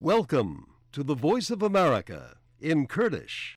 Welcome to the Voice of America in Kurdish.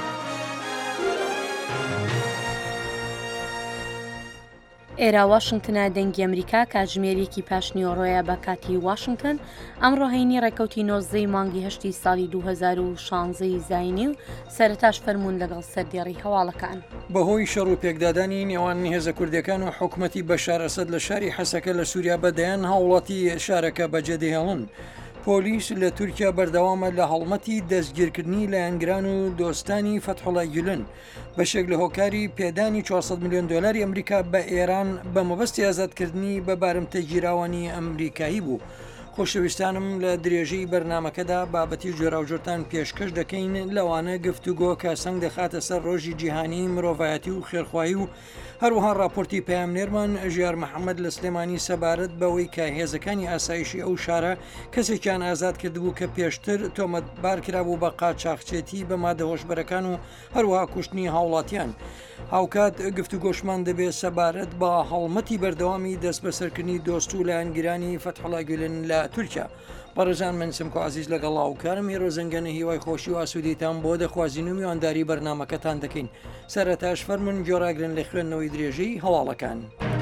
ئێرە واشنگتنە دەنگی ئەمریکا کاتژمێرێکی پاشنیۆڕۆیە بە کاتی واشنگتن ئەمڕۆ هەینی ڕێکەوتی نۆزدەی مانگی هەشتی ساڵی 2016 زاینی و سەرەتاش فەرموون لەگەڵ سەردێڕی هەواڵەکان بەهۆی شەڕ و پێکدادانی نێوان هێزە کوردەکان و حکوومەتی بەشار ئەسەد لە شاری حەسەکە لە سووریا بەدەیان هاوڵاتی شارەکە بەجێدەهێڵن. پۆلیس لە تورکیا بەردەوامە لە هەڵمەتی دەستگیرکردنی لایەنگران و دۆستانی فەتحوڵای گولن بەشێک لە هۆکاری پێدانی 400 میلیۆن دلاری ئەمریکا بە ئێران بە مەبەستی ئازادکردنی بە بارمتە گیراوانی ئەمریکایی بوو. خۆشەویستانم لە درێژەی بەرنمەکەدا بابەتی جۆراوجۆرتان پێشکەش دەکەین لەوانە گفتوگۆ کە سەنگ دەخاتە سەر ڕۆژی جیهانی مرۆڤایەتی و خێرخواهی و هەروەها راپۆرتی پەیامنێرمان ژیار محەممەد لە سلێمانی سەبارەت بەوەی کە هێزەکانی ئاسایشی ئەو شارە کەسێکیان ئازاد کردبوو کە پێشتر تۆمەتبار کرابوو بە قاچاقچێتی بە مادەهۆشبەرەکان و هەروەها کوشتنی هاوڵاتیان. هاوکات گفتوگۆشمان دەبێت سەبارەت بە هەڵمەتی بەردەوامی دەست بەسەرکردنی دۆست و لایەنگرانی فەتحوڵای گولن لە تورکیا. بەڕێزان من سمکۆ عزیز لەگەڵ هاوکارم هێرۆ زەنگەنە هیوای خۆشی و ئاسوودیتان بۆ دەخوازین و میوانداری بەرنمەکەتان دەکەین. سەرەتاش فەرمون گۆڕاگرن لە خوێندنەوەی درێژەی هەواڵەکان.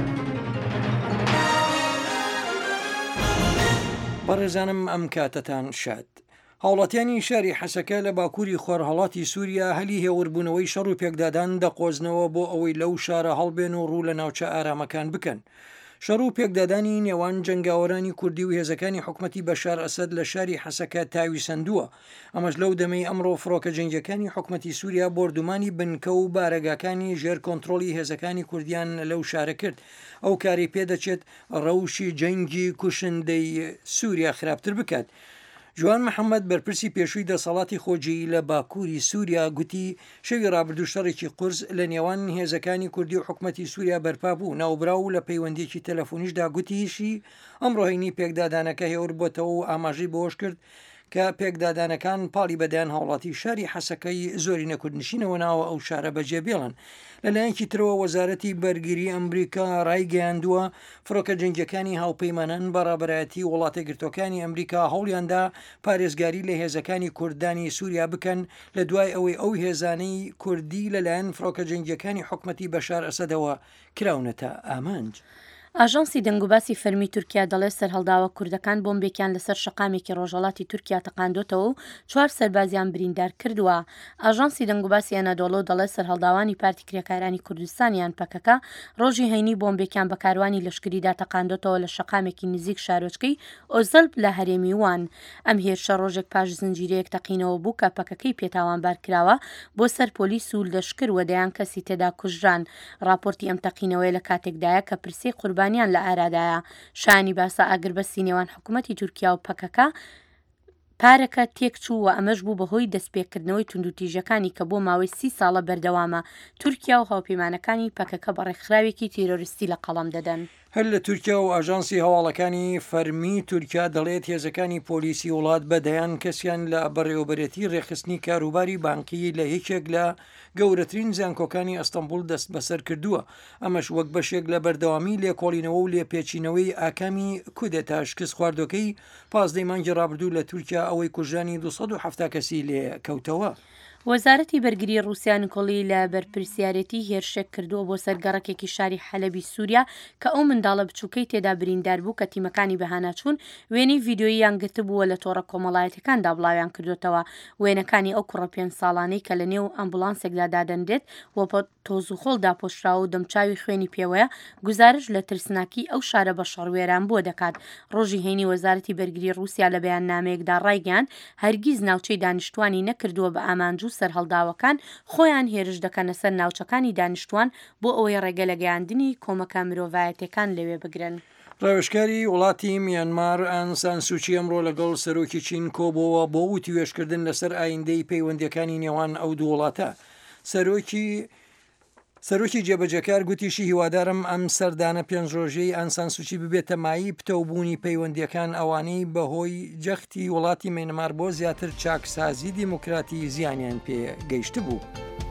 بەڕێزانم ئەم کاتتان شاد. هاوڵاتیانی شاری حەسەکە لە باکووری خۆرهەڵاتی سووریا هەلی هێوەربوونەوەی شەڕ و پێکدادان دەقۆزنەوە بۆ ئەوەی لەو شارە هەڵبێن و ڕوو لە ناوچە ئارامەکان بکەن. شەڕ و پێکدادانی نێوان جەنگاوەرانی کوردی و هێزەکانی حکوومەتی بەشار ئەسەد لە شاری حەسەکە تاوی سندووە. ئەمەش لەو دەمەی ئەمڕۆ فڕۆکە جەنگەکانی حکوومەتی سووریا بردومانی بنکە و بارەگاکانی ژێر کۆنتترۆلی هێزەکانی کوردیان لەو شارە کرد. ئەو کاری پێدەچێت ڕەوشی جەنگی کوشندەی سووریا خراپتر بکات. جوان محەممەد بەرپرسی پێشووی دەسەڵاتی خۆجی لە باکووری سووریا گوتی شەوی ڕابردوو شەڕێکی قورس لە نێوان هێزەکانی کوردی و حکوومەتی سووریا بەرپا بوو. ناوبراو لە پەیوەندێکی تەلەفۆنیشدا گوتیشی ئەمڕۆهینی پێکدادانەکە هێور بۆتەوە و ئاماژەی بۆش کرد کە پێکدادانەکان پاڵی بەدایان هاوڵاتی شاری حەسەکەی زۆری نەکوردنشینەوە ناوە ئەو شارە بەجێ بێڵن. لەلایەنکی ترەوە وەزارەتی بەرگری ئەمریکا ڕایگەیاندووە فڕۆکە جەنگەکانی هاوپەیمانان بەڕابەتی وڵاتە گرتوەکانی ئەمریکا هەوڵیاندا پارێزگاری لە هێزەکانی کوردانی سووریا بکەن لە دوای ئەوەی ئەو هێزانەی کوردی لەلایەن فڕۆکە جەنگەکانی حکوومەتی بەشار ئەسەدەوە کراونەتە ئامانج. ئاژانسی دەنگوباسی فەرمی تورکیا دەڵێ سەرهەڵداوە کوردەکان بۆمبێکیان لەسەر شەقامێکی ڕۆژهەڵاتی تورکیا تەقاندۆتەوە و 4 سەربازیان بریندار کردووە. ئاژانسی دەنگوباسی ئەنەدۆڵۆ دەڵێ سەرهەڵداوانی پارتی کرێکارانی کوردستانیان پەکەکە ڕۆژی هەینی بۆمبێکیان بە کاروانی لەشکریدا تەقاندۆتەوە لە شەقامێکی نزیک شارۆچکەی ئۆزەلب لە هەرێمی وان. ئەم هێرشە ڕۆژێک پاش زنجیرەیەک تەقینەوە بوو کە پەکەکەی پێتاوانبار کراوە بۆ سەر پۆلیس و لەشکر وەدەیان کەسی تێدا کوژران. راپۆرتی ئەم تەقینەوەی لە کاتێکدایە کە پرسەی قوربانیان لە ئارادایە. شانی باسە ئاگربەستی نێوان حکوومەتی تورکیا و پەکەکە پارەکە تێکچوو و ئەمەش بوو بەهۆی دەستپێکردنەوەی توندوتیژەکانی کە بۆ ماوەی 30 ساڵە بەردەوامە تورکیا و هاوپەیمانەکانی پەکەکە بەڕێکخراوێکی تیرۆریستی لە قەڵەم دەدەن. هەر لە تورکیا و ئاژانسی هەواڵەکانی فەرمی تورکیا دەڵێت هێزەکانی پۆلیسی وڵات بەدەیان کەسیان لە بەڕێوەبەرەتی ڕێخستنی کاروباری بانکی لە یەکێک لە گەورەترین زیانکۆکانی ئەستەمبول دەست بەسەر کردووە. ئەمەش وەک بەشێک لە بەردەوامی لێکۆڵینەوە و لێپێچینەوەی ئاکامی کودێتا شکست خواردۆکەی پازدەی مانگی ڕابردوو لە تورکیا ئەوەی کوژانی 270 کەسی لێ کەوتەوە. وەزارەتی بەرگری رووسیا نکۆڵی لە بەرپرسیارەتی هێرشێک کردووە بۆ سەرگەڕەکێکی شاری حەلەبی سووریا کە ئەو منداڵە بچووکەی تێدا بریندار بوو کە تیمەکانی بەهاناچوون وێنەی ڤیددیۆیی یانگرتبووە لە تۆڕە کۆمەڵایەتەکاندا بڵاویان کردوتەوە. وێنەکانی ئەو کوڕە 5 ساڵانەی کە لە نێو ئەمبولانسێکدا دادەندێت وە تۆزوخۆڵ داپۆشراوە و دەمچاوی خوێنی پێوەیە گوزارش لە ترسناکی ئەو شارە بە شەڕوێران بۆ دەکات. ڕۆژی هەینی وەزارەتی بەرگری رووسیا لە بەیاننامەیەکدا ڕایگەیاند هەرگیز ناوچەی دانیشتوانی نەکردووە بە ئامانج و سەرهەڵداوەکان خۆیان هێرش دەکەنە سەر ناوچەکانی دانیشتوان بۆ ئەوەی ڕێگە لە گەیاندنی کۆمەکە مرۆڤایەتەکان لەوێ بگرن. ڕێوشکاری وڵاتی میانمار ئان سان سوچی ئەمڕۆ لەگەڵ سەرۆکی چین کۆبەوە بۆ وتیوێشکردن لەسەر ئایندەی پەیوەندیەکانی نێوان ئەو دوو وڵاتە. سەرۆکی جێبەجەکار گوتیشی هیوادارم ئەم سەردانە پێنجڕۆژەی ئانسان سوچی ببێتە مایی پتەوبوونی پەیوەندیەکان ئەوانەی بەهۆی جەختی وڵاتی میانمار بۆ زیاتر چاکسازی دیموکراتی زیانیان پێ گەیشت بوو.